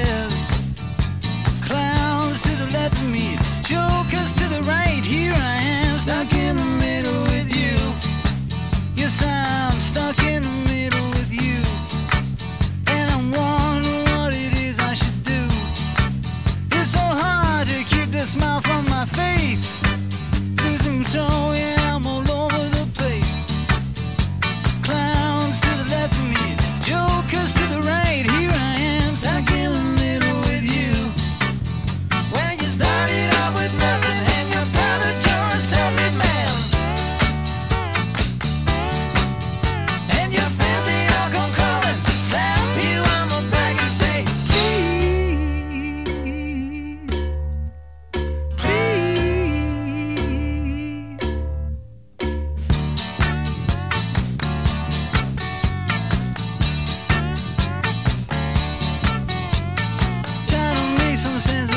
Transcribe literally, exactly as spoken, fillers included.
says. Clowns to the left of me, jokers to the right. Here I am, stuck in the middle with you. Yes, I'm stuck in the middle with you. And I'm wondering what it is I should do. It's so hard to keep the smile from my face. Losing control, yeah, I'm all over the place. Clowns to the left of me, jokers to the right. Here I am, stuck in the middle with you. When you started out with nothing and you're proud that you're a self-made man. And your friends, they all come crawling, slap you on the back and say, please, please. Try to make some sense